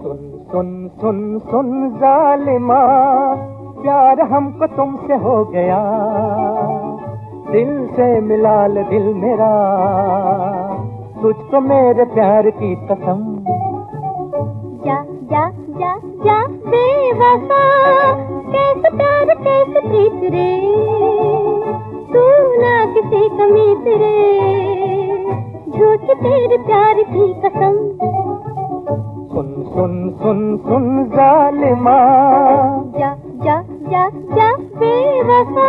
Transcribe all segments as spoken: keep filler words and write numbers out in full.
सुन सुन सुन सुन जालिमा, प्यार हमको तुमसे हो गया, दिल से मिला ले दिल मेरा, तुझको मेरे प्यार की कसम। जा जा जा जा बेवफा, कैसे प्यार कैसे प्रीत रे, तू ना किसी कमीत रे, झूठ तेरे प्यार की कसम। सुन सुन सुन सुन जालिमा, जा जा जा जा बेवफा।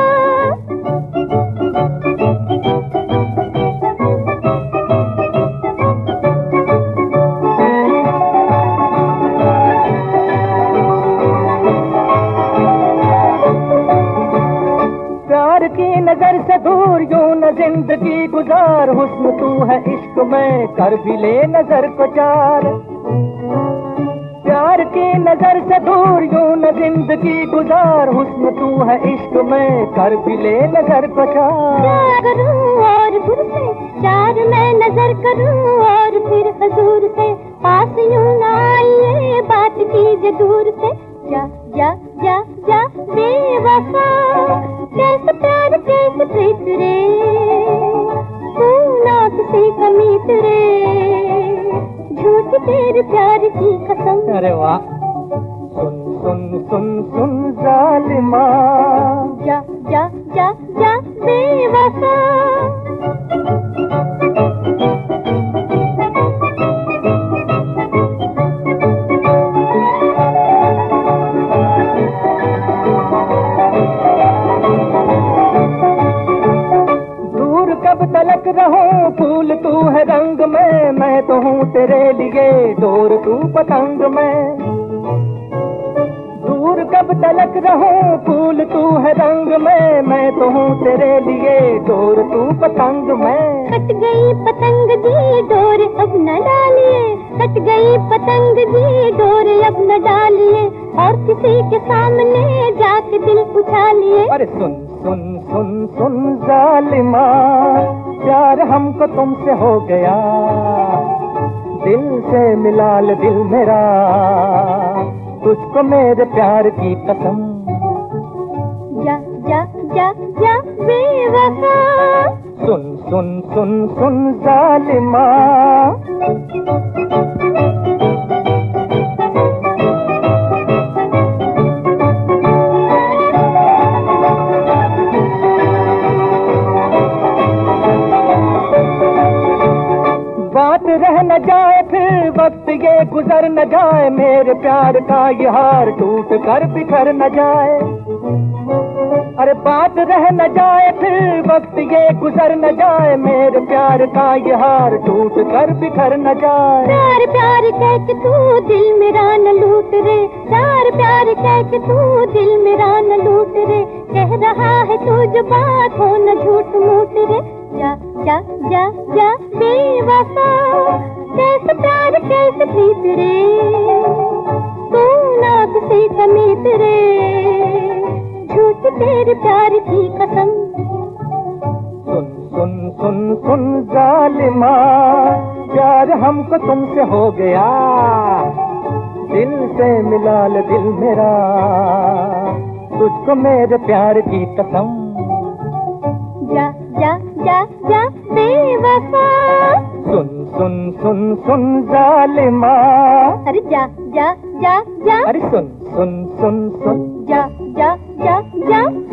प्यार की नजर से दूर यूं न जिंदगी गुजार, हुस्न तू है इश्क में कर भी ले नजर को चार। प्यार की नजर से दूर यूं न जिंदगी गुजार, हुस्न तू है इश्क में कर भी ले नजर को चार। प्यार करूं और दूर से चार मैं नजर करूं, और फिर हजूर से पास यूं न आइए, बात कीजिए दूर से। जा जा जा जा बेवफा, कैसे प्यार कैसे प्रीत रे, तू ना किसी कमीत रे, झूठ तेरे प्यार की कसम। अरे वाह। सुन सुन सुन सुन जालिमा, जा जा जा जा बेवफा। कब तलक रहूं फूल तू है रंग में, मैं तो हूँ तेरे लिए डोर तू पतंग में। दूर कब तलक रहूं फूल तू है रंग में, मैं तो हूँ तेरे लिए डोर तू पतंग में। कट गई पतंग जी डोर अब न डालिए, कट गई पतंग जी डोर अब न डालिए, और किसी के सामने जाके दिल उछालिए। अरे सुन सुन सुन सुन जालिमा, प्यार हमको तुमसे हो गया, दिल से मिला ले दिल मेरा, तुझको मेरे प्यार की कसम। जा जा जा जा बेवफा। सुन सुन सुन सुन जालिमा, बात रह न जाए फिर वक्त ये गुजर न जाए, मेरे प्यार का ये हार टूट कर बिखर न जाए। अरे बात रह न जाए फिर वक्त ये गुजर न जाए, मेरे प्यार का ये हार टूट कर बिखर न जाए। प्यार प्यार कह के तू दिल मेरा न लूट रे, प्यार प्यार कह के तू दिल मेरा न लूट रे, कह रहा है तू जो बात हो न झूठ मूठ रे। जा जा जा जा बेवफा, कैसे प्यार कैसे प्रीत रे, तू ना किसी कमीत रे, झूठ तेरे प्यार की कसम। सुन सुन सुन सुन जालिमा, प्यार हमको तुमसे हो गया, दिल से मिला ले दिल मेरा, तुझको मेरे प्यार की कसम। जा जा जा जा बेवफा। सुन सुन सुन सुन जालिमा, अरे जा जा जा जा, अरे सुन सुन सुन सुन जा जा जा जा।